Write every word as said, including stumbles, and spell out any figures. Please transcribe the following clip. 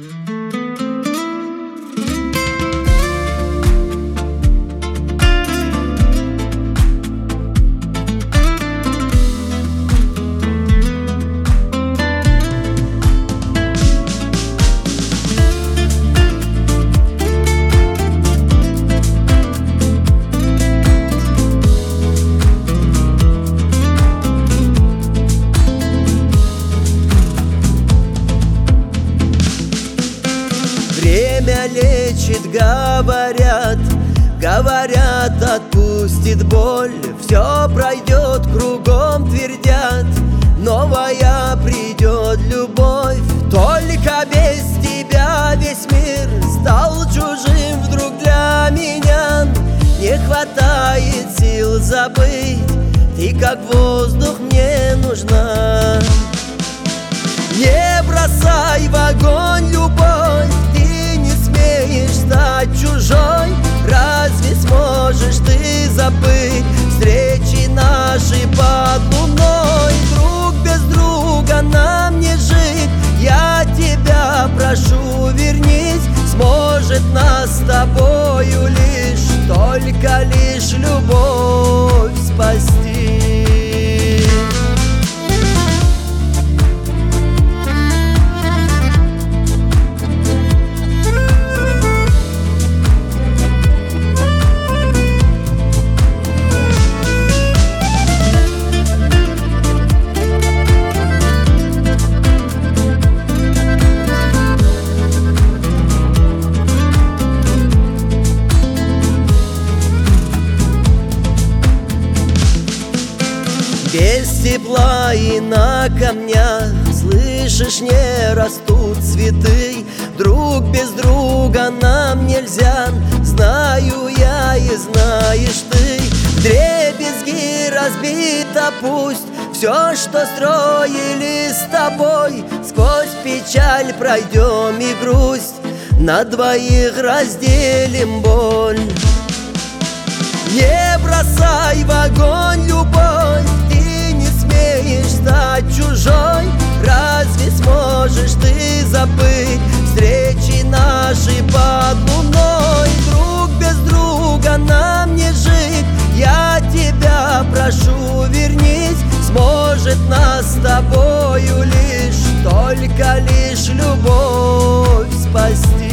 Время лечит, говорят, говорят, отпустит боль. Все пройдет, кругом твердят, новая придет любовь. Только без тебя весь мир стал чужим вдруг для меня. Не хватает сил забыть, ты как воздух мне нужна. Не бросай в огонь любовь, ты не смеешь стать чужой. Разве сможешь ты забыть встречи наши под луной? Друг без друга нам не жить, я тебя прошу, вернись. Сможет нас с тобою лишь, только лишь любовь спасти. Без тепла и на камнях, слышишь, не растут цветы. Друг без друга нам нельзя, знаю я и знаешь ты. Вдребезги разбито пусть все, что строили с тобой. Сквозь печаль пройдем и грусть, на двоих разделим боль. Не бросай в огонь любовь, ты не смеешь стать чужой. Разве сможешь ты забыть встречи наши под луной? Друг без друга нам не жить, я тебя прошу, вернись. Сможет нас с тобою лишь, только лишь любовь спасти.